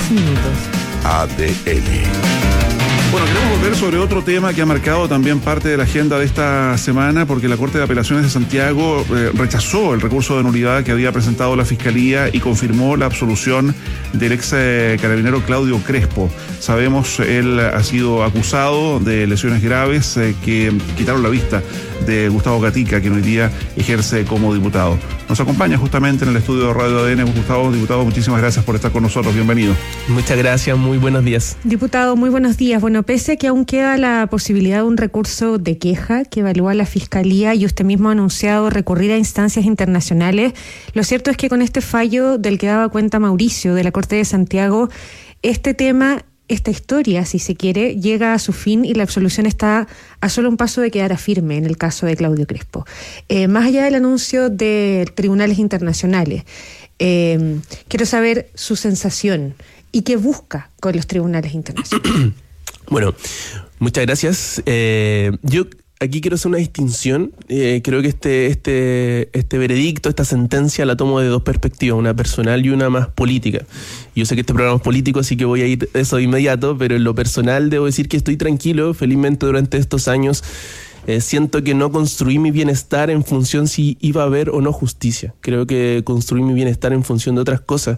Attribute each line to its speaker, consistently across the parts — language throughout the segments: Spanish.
Speaker 1: minutos.
Speaker 2: ADN. Bueno, queremos volver sobre otro tema que ha marcado también parte de la agenda de esta semana, porque la Corte de Apelaciones de Santiago rechazó el recurso de nulidad que había presentado la Fiscalía y confirmó la absolución del ex carabinero Claudio Crespo. Sabemos, él ha sido acusado de lesiones graves que quitaron la vista de Gustavo Gatica, quien hoy día ejerce como diputado. Nos acompaña justamente en el estudio de Radio ADN Gustavo. Diputado, muchísimas gracias por estar con nosotros. Bienvenido.
Speaker 3: Muchas gracias, muy buenos días.
Speaker 1: Diputado, muy buenos días. Bueno, pese a que aún queda la posibilidad de un recurso de queja que evalúa la Fiscalía y usted mismo ha anunciado recurrir a instancias internacionales, lo cierto es que con este fallo del que daba cuenta Mauricio de la Corte de Santiago, este tema, esta historia, si se quiere, llega a su fin y la absolución está a solo un paso de quedar firme en el caso de Claudio Crespo. Más allá del anuncio de tribunales internacionales, quiero saber su sensación y qué busca con los tribunales internacionales.
Speaker 3: Bueno, muchas gracias. Yo aquí quiero hacer una distinción. Creo que este veredicto, esta sentencia la tomo de dos perspectivas, una personal y una más política. Yo sé que este programa es político, así que voy a ir a eso de inmediato, pero en lo personal debo decir que estoy tranquilo. Felizmente durante estos años siento que no construí mi bienestar en función si iba a haber o no justicia. Creo que construí mi bienestar en función de otras cosas.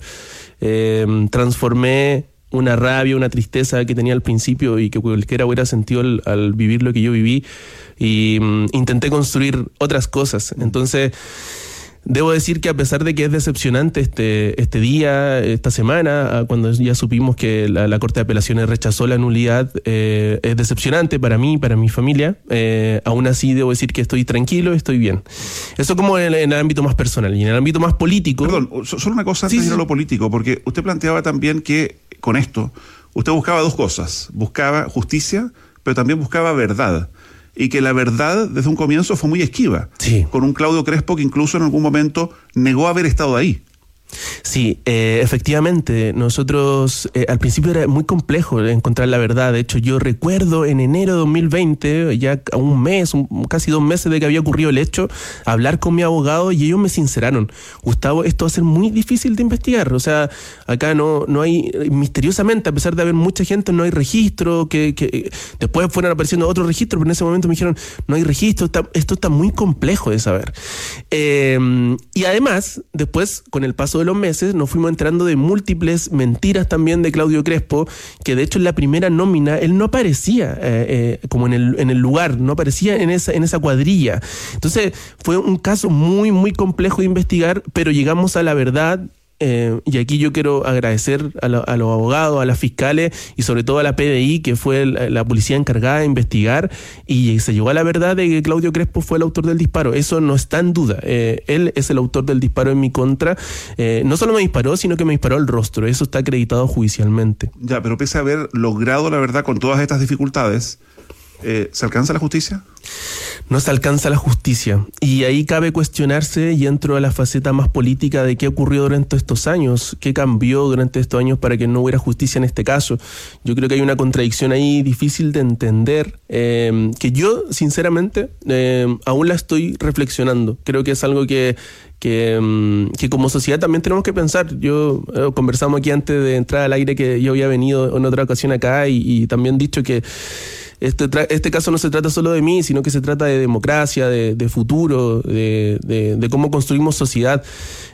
Speaker 3: Transformé una rabia, una tristeza que tenía al principio y que cualquiera hubiera sentido al vivir lo que yo viví, y intenté construir otras cosas. Entonces, debo decir que a pesar de que es decepcionante este día, esta semana, cuando ya supimos que la Corte de Apelaciones rechazó la nulidad, es decepcionante para mí, para mi familia. Aún así debo decir que estoy tranquilo, estoy bien. Eso como en el ámbito más personal. Y en el ámbito más político...
Speaker 2: Perdón, solo una cosa antes de ir a lo político, porque usted planteaba también que con esto usted buscaba dos cosas. Buscaba justicia, pero también buscaba verdad. Y que la verdad desde un comienzo fue muy esquiva.
Speaker 3: Sí.
Speaker 2: Con un Claudio Crespo que incluso en algún momento negó haber estado ahí.
Speaker 3: Sí, efectivamente, nosotros al principio era muy complejo encontrar la verdad. De hecho, yo recuerdo en enero de 2020, ya a un mes, casi 2 meses de que había ocurrido el hecho, hablar con mi abogado y ellos me sinceraron: Gustavo, esto va a ser muy difícil de investigar. O sea, acá no hay, misteriosamente, a pesar de haber mucha gente, no hay registro, que después fueron apareciendo otros registros, pero en ese momento me dijeron, no hay registro, esto está muy complejo de saber. Y además, después, con el paso de los meses, nos fuimos enterando de múltiples mentiras también de Claudio Crespo, que de hecho en la primera nómina él no aparecía como en el lugar, no aparecía en esa cuadrilla. Entonces fue un caso muy, muy complejo de investigar, pero llegamos a la verdad. Y aquí yo quiero agradecer a los abogados, a las fiscales y sobre todo a la PDI, que fue la policía encargada de investigar, y se llegó a la verdad de que Claudio Crespo fue el autor del disparo. Eso no está en duda. Él es el autor del disparo en mi contra. No solo me disparó, sino que me disparó al rostro. Eso está acreditado judicialmente.
Speaker 2: Ya, pero pese a haber logrado la verdad con todas estas dificultades, ¿se alcanza la justicia?
Speaker 3: No se alcanza la justicia. Y ahí cabe cuestionarse, y entro a la faceta más política de qué ocurrió durante estos años, qué cambió durante estos años para que no hubiera justicia en este caso. Yo creo que hay una contradicción ahí difícil de entender, que yo, sinceramente, aún la estoy reflexionando. Creo que es algo que como sociedad también tenemos que pensar. Yo conversamos aquí antes de entrar al aire que yo había venido en otra ocasión acá y también dicho que este caso no se trata solo de mí, sino que se trata de democracia, de futuro, de cómo construimos sociedad.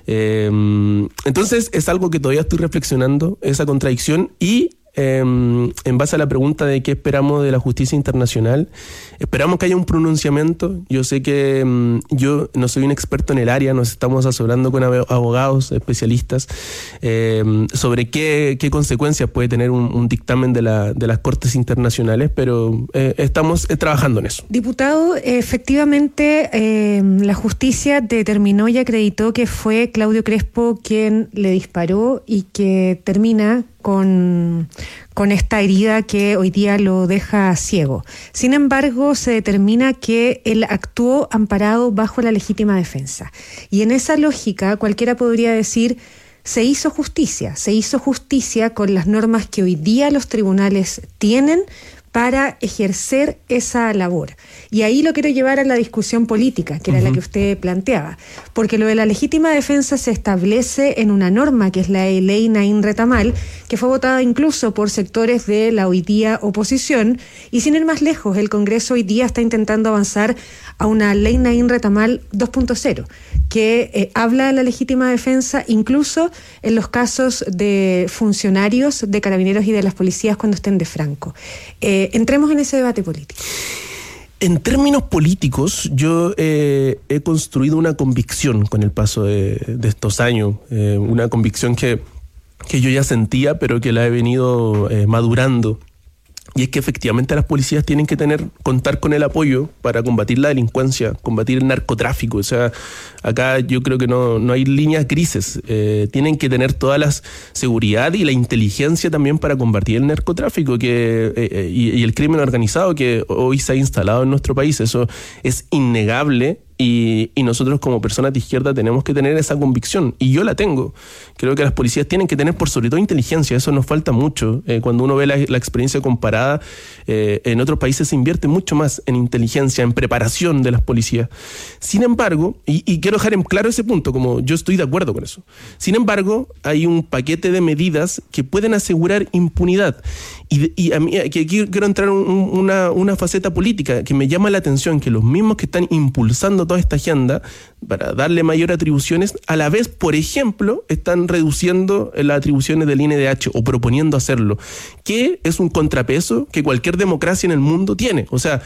Speaker 3: Entonces es algo que todavía estoy reflexionando, esa contradicción, y en base a la pregunta de qué esperamos de la justicia internacional, esperamos que haya un pronunciamiento. Yo sé que yo no soy un experto en el área, nos estamos asesorando con abogados, especialistas, sobre qué consecuencias puede tener un dictamen de las Cortes Internacionales, pero estamos trabajando en eso.
Speaker 1: Diputado, efectivamente la justicia determinó y acreditó que fue Claudio Crespo quien le disparó y que termina con esta herida que hoy día lo deja ciego. Sin embargo, se determina que él actuó amparado bajo la legítima defensa. Y en esa lógica, cualquiera podría decir, se hizo justicia con las normas que hoy día los tribunales tienen para ejercer esa labor. Y ahí lo quiero llevar a la discusión política, que era la que usted planteaba, porque lo de la legítima defensa se establece en una norma que es la ley Naín Retamal, que fue votada incluso por sectores de la hoy día oposición, y sin ir más lejos, el Congreso hoy día está intentando avanzar a una ley Naín Retamal 2.0, que habla de la legítima defensa incluso en los casos de funcionarios de Carabineros y de las policías cuando estén de franco. Entremos en ese debate político.
Speaker 3: En términos políticos, yo he construido una convicción con el paso de estos años, una convicción que yo ya sentía, pero que la he venido madurando. Y es que efectivamente las policías tienen que contar con el apoyo para combatir la delincuencia, combatir el narcotráfico. O sea, acá yo creo que no hay líneas grises. Tienen que tener toda la seguridad y la inteligencia también para combatir el narcotráfico y el crimen organizado que hoy se ha instalado en nuestro país. Eso es innegable. Y nosotros como personas de izquierda tenemos que tener esa convicción, y yo la tengo. Creo que las policías tienen que tener por sobre todo inteligencia, eso nos falta mucho. Cuando uno ve la experiencia comparada, en otros países se invierte mucho más en inteligencia, en preparación de las policías. Sin embargo, y quiero dejar en claro ese punto, como yo estoy de acuerdo con eso. Sin embargo, hay un paquete de medidas que pueden asegurar impunidad. Y a mí que aquí quiero entrar en una faceta política que me llama la atención, que los mismos que están impulsando toda esta agenda para darle mayor atribuciones, a la vez, por ejemplo, están reduciendo las atribuciones del INDH o proponiendo hacerlo, que es un contrapeso que cualquier democracia en el mundo tiene. O sea,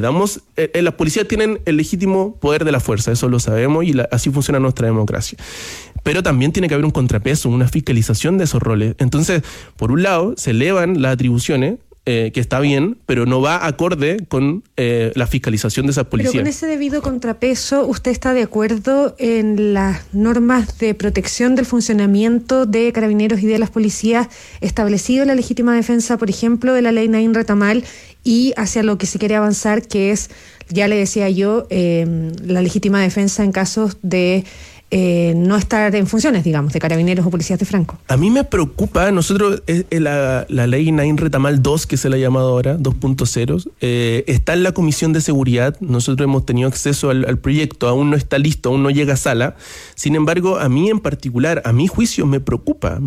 Speaker 3: las policías tienen el legítimo poder de la fuerza, eso lo sabemos, y así funciona nuestra democracia. Pero también tiene que haber un contrapeso, una fiscalización de esos roles. Entonces, por un lado, se elevan las atribuciones, que está bien, pero no va acorde con la fiscalización de esas policías.
Speaker 1: Pero con ese debido contrapeso, ¿usted está de acuerdo en las normas de protección del funcionamiento de Carabineros y de las policías establecido en la legítima defensa, por ejemplo, de la ley Naín Retamal, y hacia lo que se quiere avanzar, que es, ya le decía yo, la legítima defensa en casos de no estar en funciones, digamos, de Carabineros o policías de franco?
Speaker 3: A mí me preocupa, nosotros, la ley Naín Retamal 2, que se la ha llamado ahora, 2.0, está en la Comisión de Seguridad, nosotros hemos tenido acceso al proyecto, aún no está listo, aún no llega a sala. Sin embargo, a mí en particular, a mi juicio, me preocupa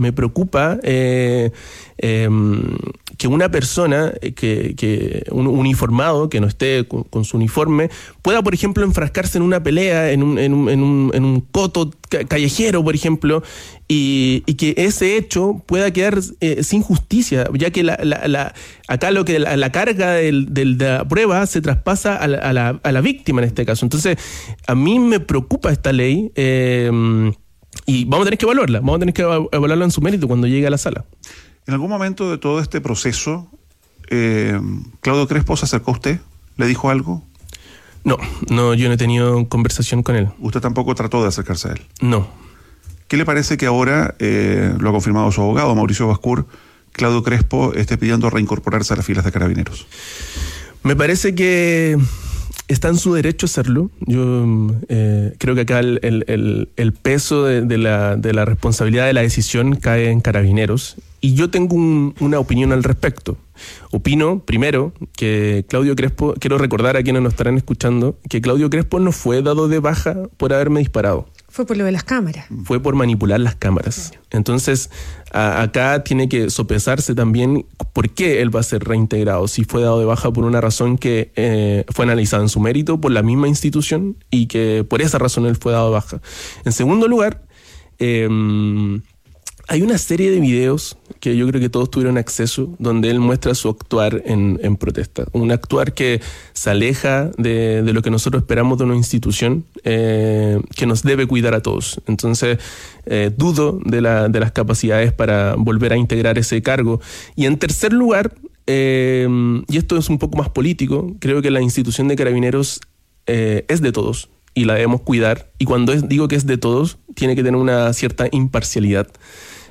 Speaker 3: que una persona, un uniformado que no esté con su uniforme, pueda, por ejemplo, enfrascarse en una pelea, en un coto callejero, por ejemplo, y que ese hecho pueda quedar sin justicia, ya que acá la carga de la prueba se traspasa a la víctima en este caso. Entonces, a mí me preocupa esta ley, y vamos a tener que evaluarla en su mérito cuando llegue a la sala.
Speaker 2: En algún momento de todo este proceso, ¿Claudio Crespo se acercó a usted? ¿Le dijo algo?
Speaker 3: No, yo no he tenido conversación con él.
Speaker 2: ¿Usted tampoco trató de acercarse a él?
Speaker 3: No.
Speaker 2: ¿Qué le parece que ahora, lo ha confirmado su abogado, Mauricio Bascur, Claudio Crespo esté pidiendo reincorporarse a las filas de Carabineros?
Speaker 3: Me parece que está en su derecho a hacerlo. Yo creo que acá el peso de la responsabilidad de la decisión cae en Carabineros, y yo tengo una opinión al respecto. Opino, primero, que Claudio Crespo, quiero recordar a quienes nos estarán escuchando, que Claudio Crespo no fue dado de baja por haberme disparado.
Speaker 1: Fue por lo de las cámaras.
Speaker 3: Fue por manipular las cámaras. Claro. Entonces, acá tiene que sopesarse también por qué él va a ser reintegrado, si fue dado de baja por una razón que fue analizada en su mérito por la misma institución y que por esa razón él fue dado de baja. En segundo lugar, hay una serie de videos que yo creo que todos tuvieron acceso, donde él muestra su actuar en protesta. Un actuar que se aleja de lo que nosotros esperamos de una institución que nos debe cuidar a todos. Entonces, dudo de las capacidades para volver a integrar ese cargo. Y en tercer lugar, y esto es un poco más político, creo que la institución de Carabineros es de todos y la debemos cuidar. Y cuando digo que es de todos, tiene que tener una cierta imparcialidad.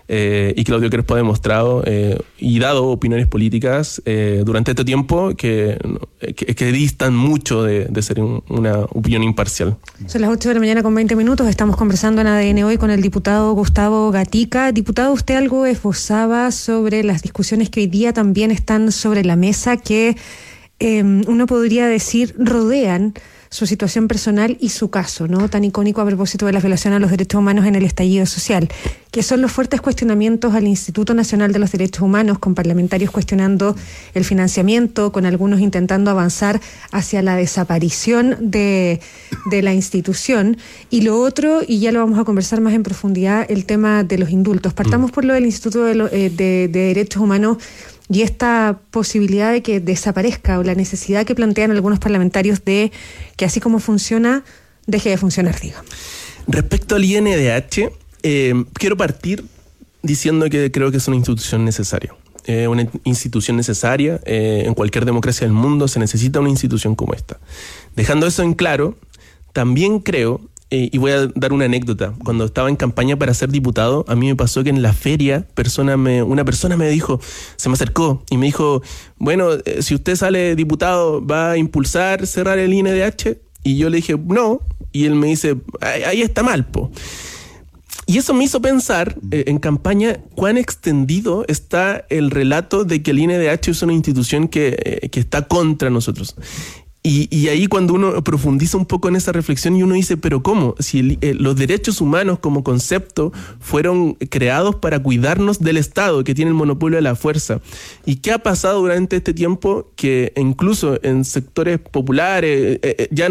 Speaker 3: y Claudio Crespo ha demostrado y dado opiniones políticas durante este tiempo que distan mucho de ser una opinión imparcial.
Speaker 1: Son las 8 de la mañana con 20 minutos. Estamos conversando en ADN Hoy con el diputado Gustavo Gatica. Diputado, usted algo esbozaba sobre las discusiones que hoy día también están sobre la mesa, que uno podría decir rodean su situación personal y su caso, ¿no? Tan icónico a propósito de la violación a los derechos humanos en el estallido social, que son los fuertes cuestionamientos al Instituto Nacional de los Derechos Humanos, con parlamentarios cuestionando el financiamiento, con algunos intentando avanzar hacia la desaparición de la institución. Y lo otro, y ya lo vamos a conversar más en profundidad, el tema de los indultos. Partamos por lo del Instituto de Derechos Humanos y esta posibilidad de que desaparezca, o la necesidad que plantean algunos parlamentarios de que así como funciona, deje de funcionar, digamos.
Speaker 3: Respecto al INDH, quiero partir diciendo que creo que es una institución necesaria. Una institución necesaria, en cualquier democracia del mundo se necesita una institución como esta. Dejando eso en claro, también creo, y voy a dar una anécdota. Cuando estaba en campaña para ser diputado, a mí me pasó que en la feria una persona me dijo, se me acercó y me dijo, bueno, si usted sale diputado, ¿va a impulsar cerrar el INDH? Y yo le dije, no. Y él me dice, ahí está mal, po. Y eso me hizo pensar en campaña cuán extendido está el relato de que el INDH es una institución que está contra nosotros. Y ahí cuando uno profundiza un poco en esa reflexión y uno dice, pero ¿cómo? Si los derechos humanos como concepto fueron creados para cuidarnos del Estado, que tiene el monopolio de la fuerza. ¿Y qué ha pasado durante este tiempo? Que incluso en sectores populares, ya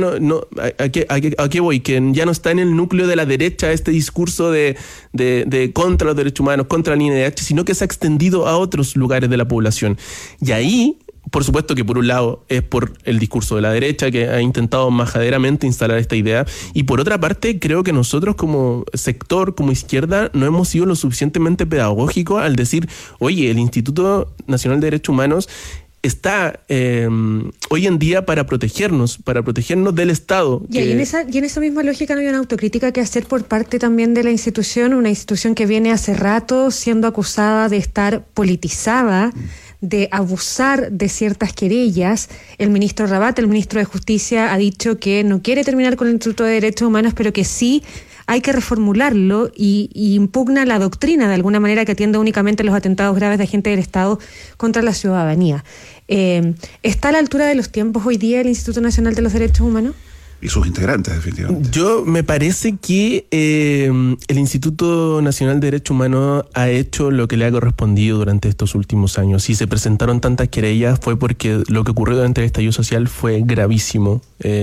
Speaker 3: ¿a qué voy? Que ya no está en el núcleo de la derecha este discurso de contra los derechos humanos, contra el INDH, sino que se ha extendido a otros lugares de la población. Y ahí, por supuesto que por un lado es por el discurso de la derecha, que ha intentado majaderamente instalar esta idea, y por otra parte creo que nosotros como sector, como izquierda, no hemos sido lo suficientemente pedagógicos al decir, oye, el Instituto Nacional de Derechos Humanos está hoy en día para protegernos del Estado.
Speaker 1: Y en esa misma lógica no hay una autocrítica que hacer por parte también de la institución, una institución que viene hace rato siendo acusada de estar politizada, de abusar de ciertas querellas. El ministro Rabat, el ministro de Justicia, ha dicho que no quiere terminar con el Instituto de Derechos Humanos, pero que sí hay que reformularlo y impugna la doctrina de alguna manera que atiende únicamente a los atentados graves de agentes del Estado contra la ciudadanía. ¿Está a la altura de los tiempos hoy día el Instituto Nacional de los Derechos Humanos?
Speaker 2: Y sus integrantes, definitivamente.
Speaker 3: Yo me parece que el Instituto Nacional de Derechos Humanos ha hecho lo que le ha correspondido durante estos últimos años. Si se presentaron tantas querellas fue porque lo que ocurrió durante el estallido social fue gravísimo.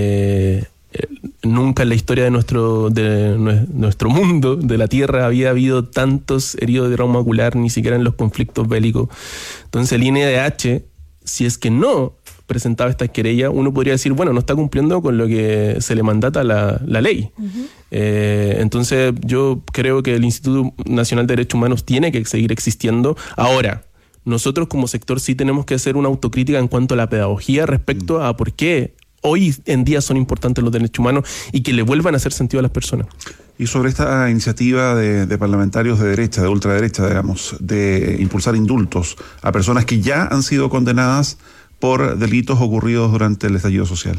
Speaker 3: Nunca en la historia de nuestro mundo, de la Tierra, había habido tantos heridos de trauma ocular, ni siquiera en los conflictos bélicos. Entonces el INDH, si es que no presentaba estas querellas, uno podría decir, bueno, no está cumpliendo con lo que se le mandata la ley. Uh-huh. Entonces yo creo que el Instituto Nacional de Derechos Humanos tiene que seguir existiendo. Ahora, nosotros como sector sí tenemos que hacer una autocrítica en cuanto a la pedagogía respecto a por qué hoy en día son importantes los derechos humanos y que le vuelvan a hacer sentido a las personas.
Speaker 2: Y sobre esta iniciativa de parlamentarios de derecha, de ultraderecha, digamos, de impulsar indultos a personas que ya han sido condenadas por delitos ocurridos durante el estallido social.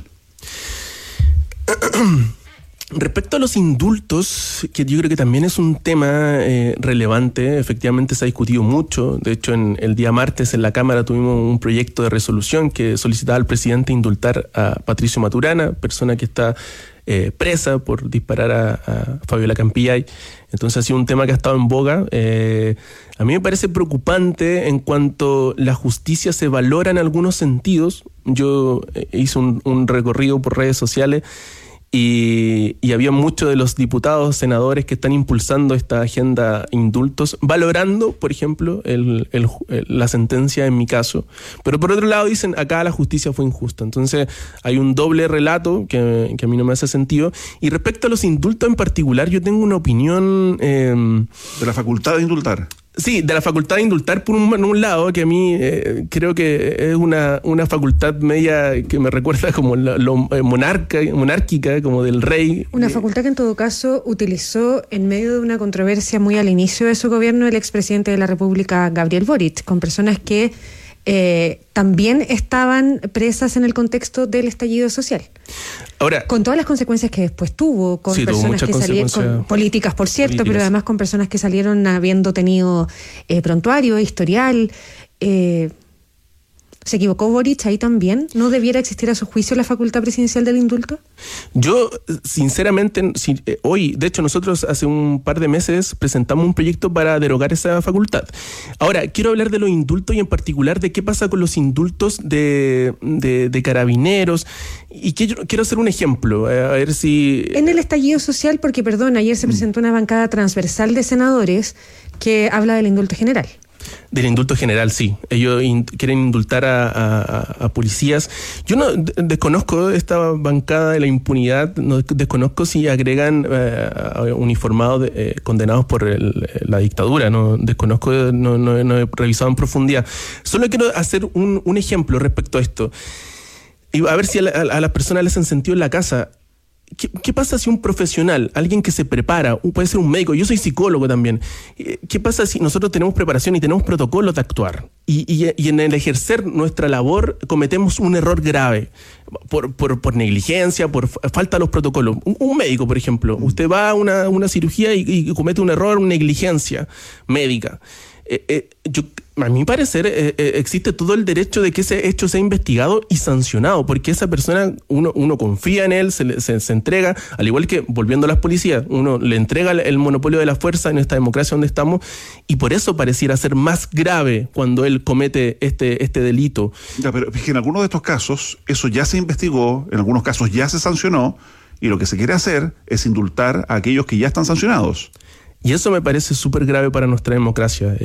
Speaker 3: Respecto a los indultos, que yo creo que también es un tema relevante, efectivamente se ha discutido mucho. De hecho, el día martes en la Cámara tuvimos un proyecto de resolución que solicitaba al presidente indultar a Patricio Maturana, persona que está presa por disparar a Fabiola Campillay. Entonces ha sido un tema que ha estado en boga. A mí me parece preocupante en cuanto la justicia se valora en algunos sentidos. Yo hice un recorrido por redes sociales y había muchos de los diputados, senadores que están impulsando esta agenda indultos, valorando, por ejemplo, la sentencia en mi caso. Pero por otro lado dicen, acá la justicia fue injusta. Entonces hay un doble relato que a mí no me hace sentido. Y respecto a los indultos en particular, yo tengo una opinión...
Speaker 2: ¿De la facultad de indultar?
Speaker 3: Sí, de la facultad de indultar por un lado, que a mí creo que es una facultad media que me recuerda como lo monárquica, como del rey.
Speaker 1: Una facultad que en todo caso utilizó en medio de una controversia muy al inicio de su gobierno el expresidente de la República, Gabriel Boric, con personas que también estaban presas en el contexto del estallido social.
Speaker 3: Ahora,
Speaker 1: con todas las consecuencias que después tuvo, con personas que salieron, con políticas, por cierto, políticas, pero además con personas que salieron habiendo tenido prontuario, historial. ¿Se equivocó Boric ahí también? ¿No debiera existir a su juicio la facultad presidencial del indulto?
Speaker 3: Yo, sinceramente, hoy, de hecho, nosotros hace un par de meses presentamos un proyecto para derogar esa facultad. Ahora, quiero hablar de los indultos y en particular de qué pasa con los indultos de carabineros. Y quiero hacer un ejemplo, a ver si...
Speaker 1: En el estallido social, porque, perdón, ayer se presentó una bancada transversal de senadores que habla del indulto general.
Speaker 3: Del indulto general, sí. Ellos quieren indultar a policías. Yo no desconozco esta bancada de la impunidad, no desconozco si agregan uniformados condenados por la dictadura. No desconozco, no he revisado en profundidad. Solo quiero hacer un ejemplo respecto a esto. Y a ver si a las personas les hacen sentido en la casa. ¿Qué pasa si un profesional, alguien que se prepara, puede ser un médico, yo soy psicólogo también, qué pasa si nosotros tenemos preparación y tenemos protocolos de actuar y en el ejercer nuestra labor cometemos un error grave por negligencia, por falta de los protocolos? Un médico, por ejemplo, usted va a una cirugía y comete un error, una negligencia médica. A mi parecer existe todo el derecho de que ese hecho sea investigado y sancionado, porque esa persona, uno confía en él, se entrega, al igual que, volviendo a las policías, uno le entrega el monopolio de la fuerza en esta democracia donde estamos, y por eso pareciera ser más grave cuando él comete este delito.
Speaker 2: Ya, pero es que en algunos de estos casos eso ya se investigó, en algunos casos ya se sancionó, y lo que se quiere hacer es indultar a aquellos que ya están sancionados.
Speaker 3: Y eso me parece súper grave para nuestra democracia.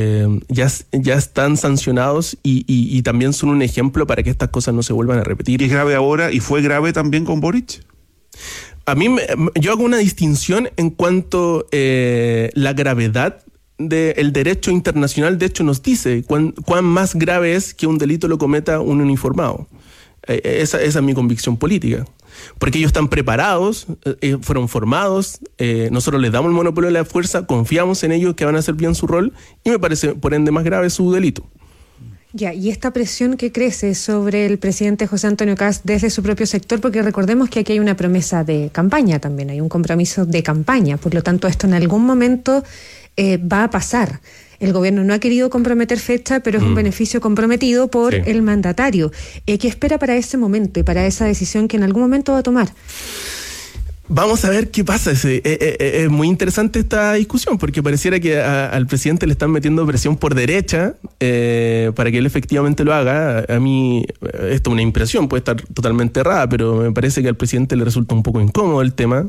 Speaker 3: Ya están sancionados y también son un ejemplo para que estas cosas no se vuelvan a repetir.
Speaker 2: ¿Y es grave ahora y fue grave también con Boric?
Speaker 3: A mí, yo hago una distinción en cuanto la gravedad del derecho internacional, de hecho, nos dice cuán más grave es que un delito lo cometa un uniformado. Esa es mi convicción política. Porque ellos están preparados, fueron formados, nosotros les damos el monopolio de la fuerza, confiamos en ellos que van a hacer bien su rol y me parece, por ende, más grave su delito.
Speaker 1: Ya, y esta presión que crece sobre el presidente José Antonio Kast desde su propio sector, porque recordemos que aquí hay una promesa de campaña también, hay un compromiso de campaña, por lo tanto esto en algún momento va a pasar. El gobierno no ha querido comprometer fecha, pero es un beneficio comprometido por el mandatario. ¿Qué espera para ese momento y para esa decisión que en algún momento va a tomar?
Speaker 3: Vamos a ver qué pasa. Es muy interesante esta discusión porque pareciera que al presidente le están metiendo presión por derecha para que él efectivamente lo haga. A mí esto es una impresión, puede estar totalmente errada, pero me parece que al presidente le resulta un poco incómodo el tema,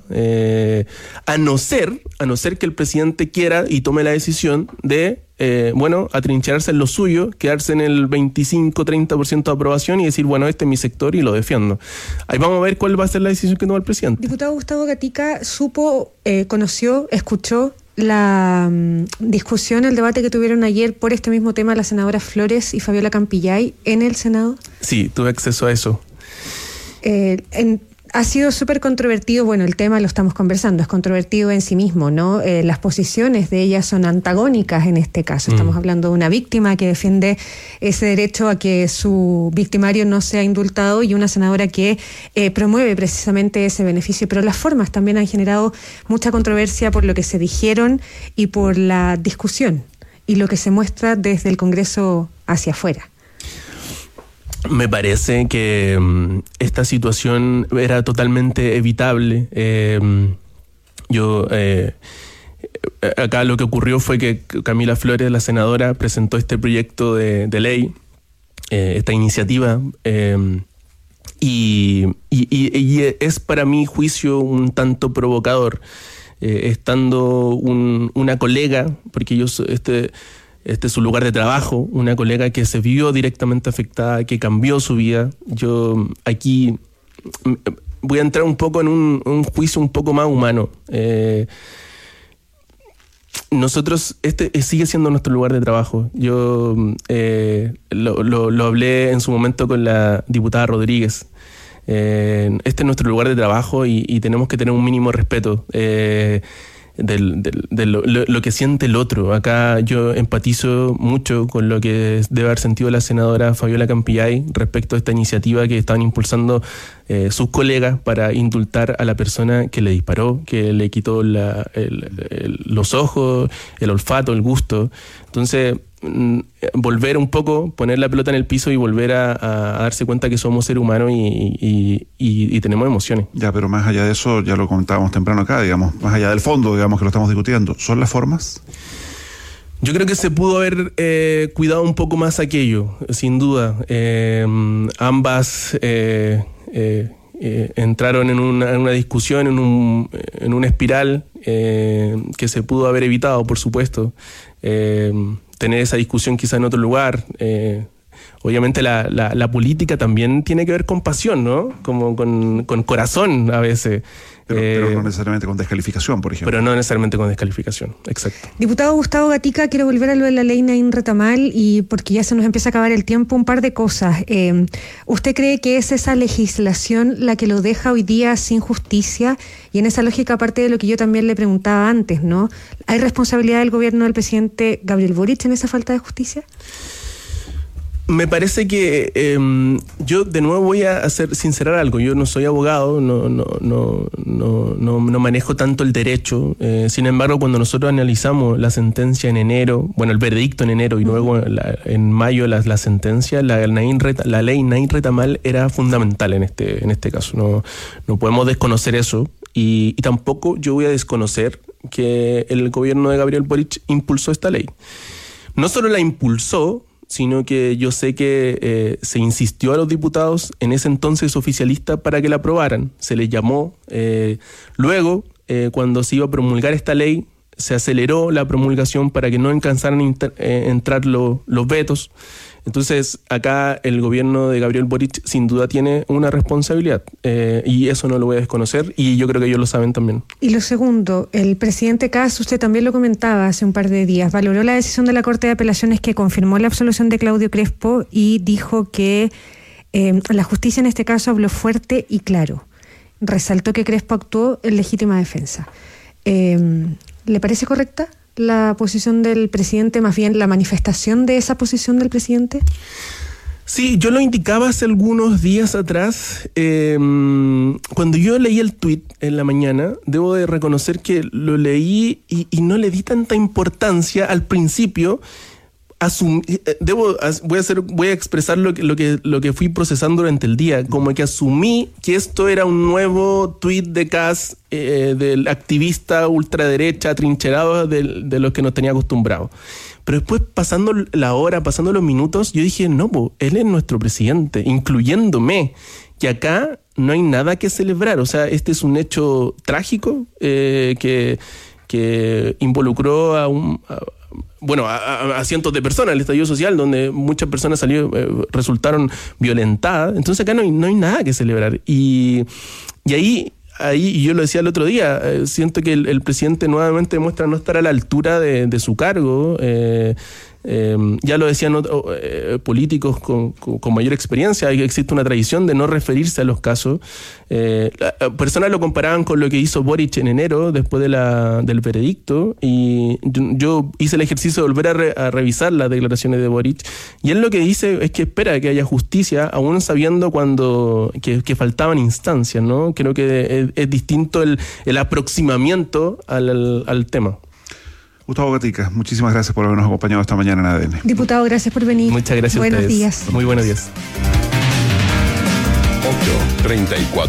Speaker 3: a no ser que el presidente quiera y tome la decisión de atrincherarse en lo suyo, quedarse en el 25-30% de aprobación y decir, bueno, este es mi sector y lo defiendo. Ahí vamos a ver cuál va a ser la decisión que toma el presidente.
Speaker 1: Diputado Gustavo Gatica, conoció, escuchó la discusión, el debate que tuvieron ayer por este mismo tema las senadoras Flores y Fabiola Campillay en el Senado.
Speaker 3: Sí, tuve acceso a eso.
Speaker 1: Ha sido súper controvertido, bueno, el tema lo estamos conversando, es controvertido en sí mismo, ¿no? Las posiciones de ellas son antagónicas en este caso. Estamos hablando de una víctima que defiende ese derecho a que su victimario no sea indultado y una senadora que promueve precisamente ese beneficio, pero las formas también han generado mucha controversia por lo que se dijeron y por la discusión y lo que se muestra desde el Congreso hacia afuera.
Speaker 3: Me parece que esta situación era totalmente evitable. Acá lo que ocurrió fue que Camila Flores, la senadora, presentó este proyecto de ley, esta iniciativa, y es para mi juicio un tanto provocador, estando una colega, porque ellos... Este es su lugar de trabajo, una colega que se vio directamente afectada, que cambió su vida. Yo aquí voy a entrar un poco en un juicio un poco más humano. nosotros, sigue siendo nuestro lugar de trabajo. Yo lo hablé en su momento con la diputada Rodríguez. Este es nuestro lugar de trabajo y tenemos que tener un mínimo respeto de lo que siente el otro. Acá yo empatizo mucho con lo que debe haber sentido la senadora Fabiola Campillay respecto a esta iniciativa que estaban impulsando sus colegas para indultar a la persona que le disparó, que le quitó los ojos, el olfato, el gusto. Entonces, volver un poco, poner la pelota en el piso y volver a darse cuenta que somos seres humanos y tenemos emociones.
Speaker 2: Ya, pero más allá de eso, ya lo comentábamos temprano acá, digamos, más allá del fondo, digamos, que lo estamos discutiendo, ¿son las formas?
Speaker 3: Yo creo que se pudo haber cuidado un poco más aquello, sin duda. Ambas entraron en una discusión, en una espiral que se pudo haber evitado, por supuesto. Tener esa discusión quizá en otro lugar. Obviamente la política también tiene que ver con pasión, ¿no? Como con corazón a veces.
Speaker 2: Pero no necesariamente con descalificación, por ejemplo.
Speaker 3: Pero no necesariamente con descalificación, exacto.
Speaker 1: Diputado Gustavo Gatica, quiero volver a lo de la ley Naín Retamal y porque ya se nos empieza a acabar el tiempo, un par de cosas. ¿Usted cree que es esa legislación la que lo deja hoy día sin justicia? Y en esa lógica, aparte de lo que yo también le preguntaba antes, ¿no? ¿Hay responsabilidad del gobierno del presidente Gabriel Boric en esa falta de justicia?
Speaker 3: Me parece que yo de nuevo voy a sincerar algo. Yo no soy abogado, no manejo tanto el derecho. Sin embargo, cuando nosotros analizamos la sentencia en enero, bueno, el veredicto en enero y luego en mayo la sentencia, la ley Naín Retamal era fundamental en este caso. No podemos desconocer eso y tampoco yo voy a desconocer que el gobierno de Gabriel Boric impulsó esta ley. No solo la impulsó, sino que yo sé que se insistió a los diputados en ese entonces oficialistas para que la aprobaran. Se les llamó. Luego, cuando se iba a promulgar esta ley, se aceleró la promulgación para que no alcanzaran a entrar los vetos. Entonces, acá el gobierno de Gabriel Boric sin duda tiene una responsabilidad y eso no lo voy a desconocer y yo creo que ellos lo saben también. Y lo segundo, el presidente Kast, usted también lo comentaba hace un par de días, valoró la decisión de la Corte de Apelaciones que confirmó la absolución de Claudio Crespo y dijo que la justicia en este caso habló fuerte y claro. Resaltó que Crespo actuó en legítima defensa. ¿Le parece correcta la posición del presidente, más bien la manifestación de esa posición del presidente? Sí, yo lo indicaba hace algunos días atrás. Cuando yo leí el tuit en la mañana, debo de reconocer que lo leí y no le di tanta importancia al principio. Voy a expresar lo que fui procesando durante el día, como que asumí que esto era un nuevo tuit de Kast, del activista ultraderecha atrincherado de los que nos tenía acostumbrados. Pero después, pasando la hora, pasando los minutos, yo dije, no, él es nuestro presidente, incluyéndome, que acá no hay nada que celebrar. O sea, este es un hecho trágico que involucró a cientos de personas, el estallido social, donde muchas personas resultaron violentadas. Entonces acá no hay nada que celebrar. Y ahí, y yo lo decía el otro día, siento que el presidente nuevamente demuestra no estar a la altura de su cargo. Ya lo decían políticos con mayor experiencia, existe una tradición de no referirse a los casos. Personas lo comparaban con lo que hizo Boric en enero, después del veredicto, y yo hice el ejercicio de volver a revisar las declaraciones de Boric, y él lo que dice es que espera que haya justicia, aún sabiendo que faltaban instancias, ¿no? Creo que es distinto el aproximamiento al tema.
Speaker 2: Gustavo Gatica, muchísimas gracias por habernos acompañado esta mañana en ADN.
Speaker 1: Diputado, gracias por venir.
Speaker 3: Muchas gracias a ustedes.
Speaker 1: Buenos días.
Speaker 3: Muy buenos días.
Speaker 4: 8:34